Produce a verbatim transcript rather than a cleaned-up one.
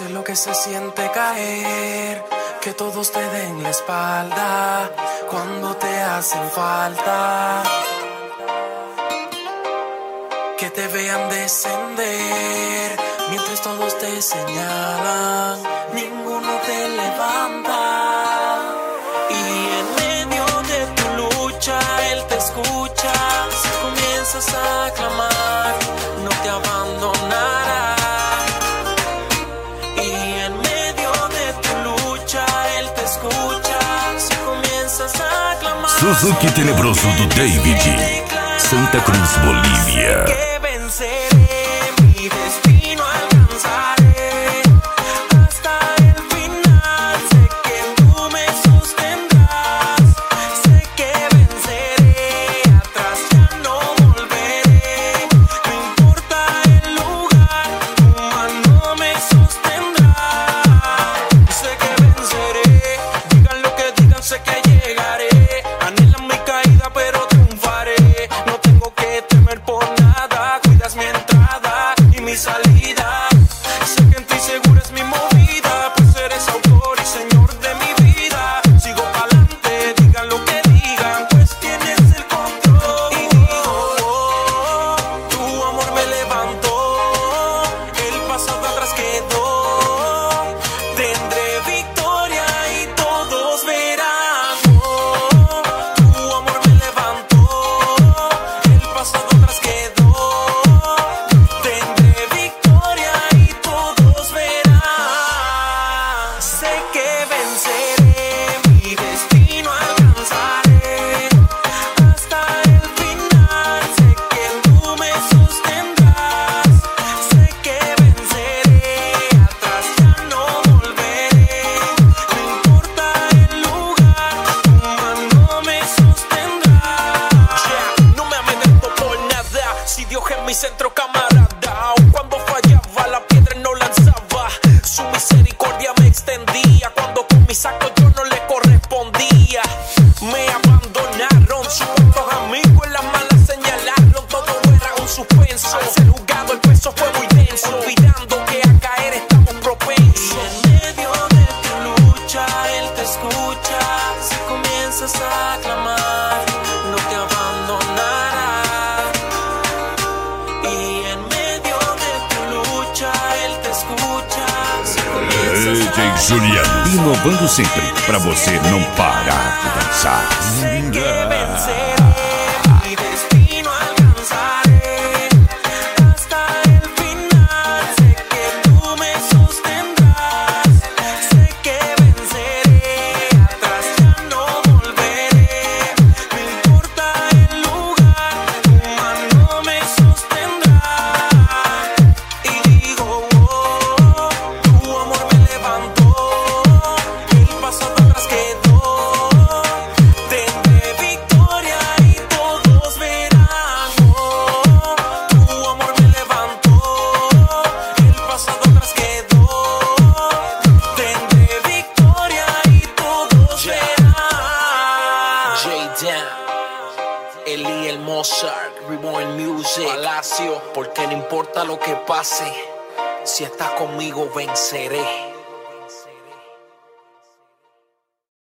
Sé lo que se siente caer, que todos te den la espalda cuando te hacen falta, que te vean descender mientras todos te señalan, ninguno te levanta. Y en medio de tu lucha Él te escucha, si comienzas a clamar no te abandonará. Y en medio de tu lucha Él te escucha, si comienzas a clamar. Suzuki Tenebroso do David, Santa Cruz, Bolívia. Que venceré, mi destino alcanzaré hasta el final. Sé que tú me sostendrás, sé que venceré, atrás ya no volveré. No importa el lugar, tu mano me sostendrá. Sé que venceré, digan lo que digan, sé que llegaré. Anhelan mi caída pero triunfaré. No tengo que temer por nada, cuidas mi entrada y mi salida. Sé que en ti segura es mi movida, pues eres autor y señor de mi vida. Sigo pa'lante, digan lo que digan, pues tienes el control. Y digo, oh, tu amor me levantó, el pasado atrás quedó. Tendré victoria y todos verán. Oh, tu amor me levantó, el pasado atrás quedó. Tendré victoria y todos verán. Sé que venceré, mi destino alcanzaré hasta el final. Sé que tú me sostendrás, sé que venceré, atrás ya no volveré. No importa el lugar, tu mano me sostendrá. Yeah, no me amenazo por nada, si Dios es mi centro camarada. Aun cuando fallaba la piedra no lanzaba, su misericordia me extendía. Cuando con mis actos yo no le correspondía, me abandonaron supuestos amigos, en las malas señalaron, todo era un suspenso. Al ser juzgado el peso fue muy denso, olvidando que a caer estamos propensos. Y en medio de tu lucha Él te escucha, si comienzas a clamar no te abandonará. Y en medio de tu lucha Él te escucha, si comienzas a D J Juliano, inovando sempre pra você não parar de dançar. Sé que venceré, mi destino alcanzaré hasta el final. Sé que tú me sostendrás, sé que venceré, atrás ya no volveré. No importa el lugar, tu mano me sostendrá. Y digo, oh, tu amor me levantó, el pasado atrás quedó. Tendré victoria y todos verán. Oh, tu amor me levantó, el pasado atrás quedó. Tendré victoria y todos verán. J-Down, Eli el Mozart, Reborn Music, Palacio, porque no importa lo que pase, si estás conmigo venceré.